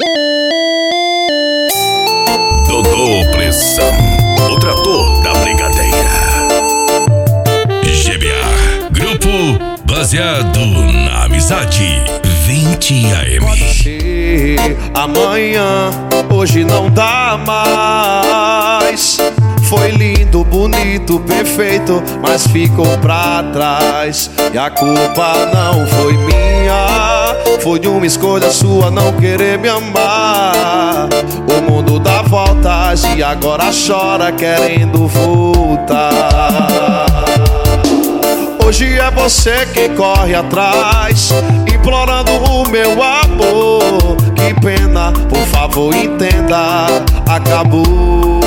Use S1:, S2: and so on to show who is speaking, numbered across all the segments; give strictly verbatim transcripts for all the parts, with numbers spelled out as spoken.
S1: Dodô Pressão, o trator da brincadeira. G B A, grupo baseado na amizade. vinte A M.
S2: Pode ser amanhã, hoje não dá mais. Foi lindo, bonito, perfeito, mas ficou pra trás. E a culpa não foi minha, foi uma escolha sua não querer me amar. O mundo dá voltas e agora chora querendo voltar. Hoje é você quem corre atrás, implorando o meu amor. Que pena, por favor entenda, acabou.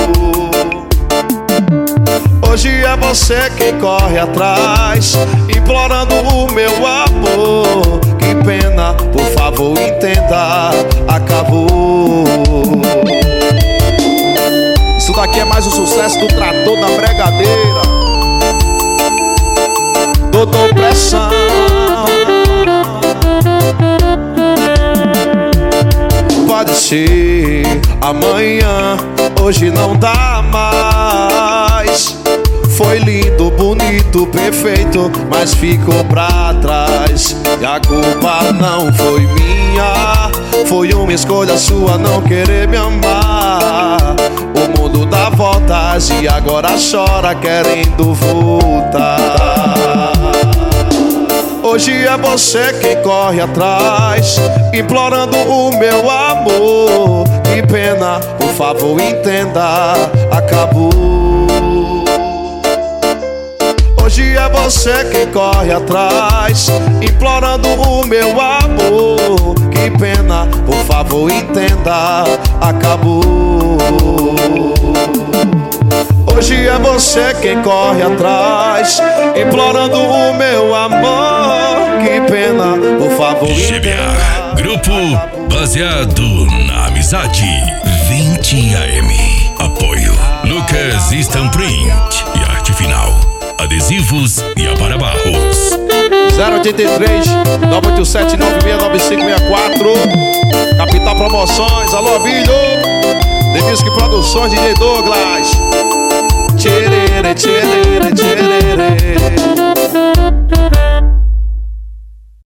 S2: Hoje é você quem corre atrás, implorando o meu amor. Que pena, por favor entenda, acabou. Isso daqui é mais um sucesso do trator da bregadeira. Dodô Pressão. Pode ser amanhã, hoje não dá mais. Foi lindo, bonito, perfeito, mas ficou pra trás. E a culpa não foi minha, foi uma escolha sua não querer me amar. O mundo dá voltas e agora chora querendo voltar. Hoje é você quem corre atrás, implorando o meu amor. Que pena, por favor entenda, acabou. Hoje é você quem corre atrás, implorando o meu amor. Que pena, por favor entenda, acabou. Hoje é você quem corre atrás, implorando o meu amor. Que pena, por favor
S1: G B A, grupo baseado na amizade. vinte A M. Apoio Lucas Stampprint e Arte Final, adesivos e aparabarros.
S2: zero oitenta e três, nove oito sete, nove seis nove cinco seis quatro. Capital Promoções, alô Abílio. Demisque Produções, D J Douglas. Tcherere, tcherere, tcherere.